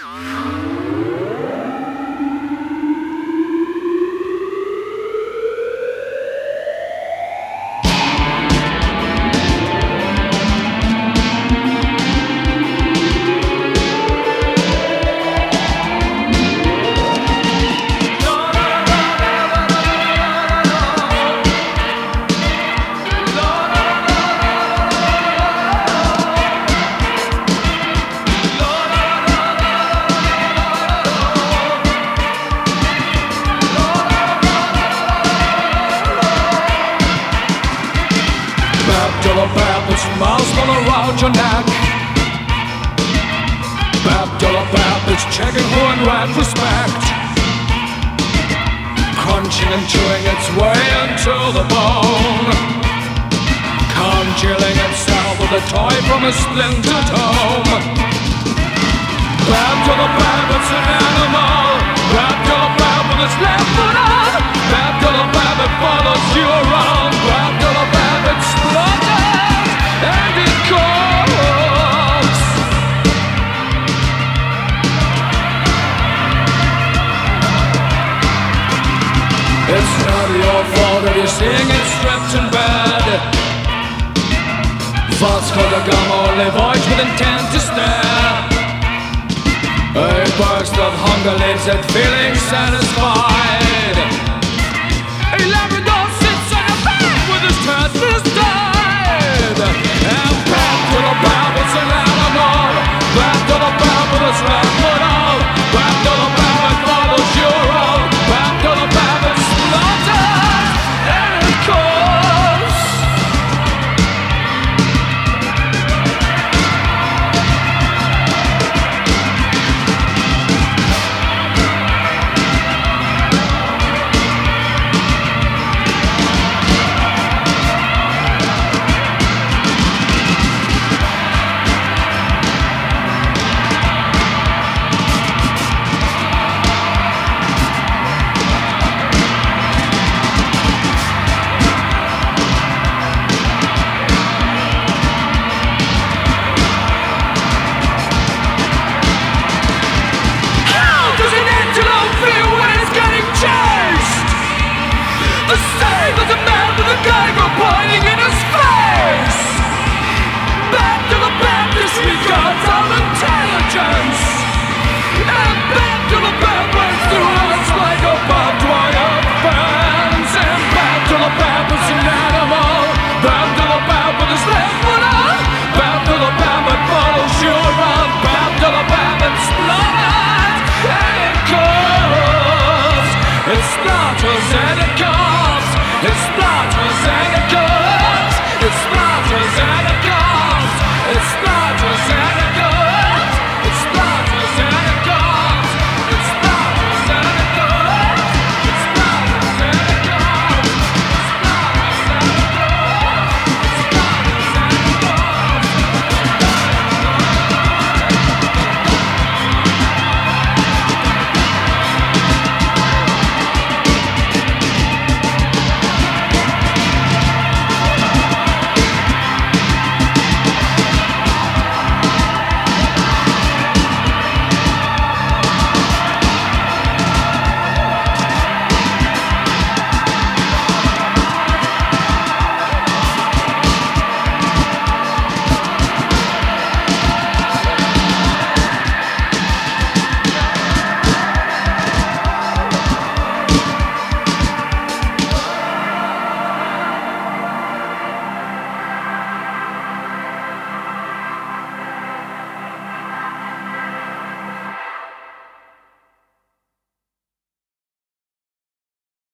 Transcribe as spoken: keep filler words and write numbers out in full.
Bab, it's miles all around your neck. Bab, bab, it's checking who and right respect. Crunching and chewing its way into the bone, congealing itself with a toy from a splintered home. Bab, bab, it's an animal. Bab, bab, with its left foot on. Bab, bab, it follows you around. Bab, bab, it splutters and it calls. It's not your fault if you're seeing it stripped in bed. Vasco da Gama only voice with intent to stare. A burst of hunger leaves it feeling satisfied. A Labrador sits on a bed with his turtle died. And back to the Bible.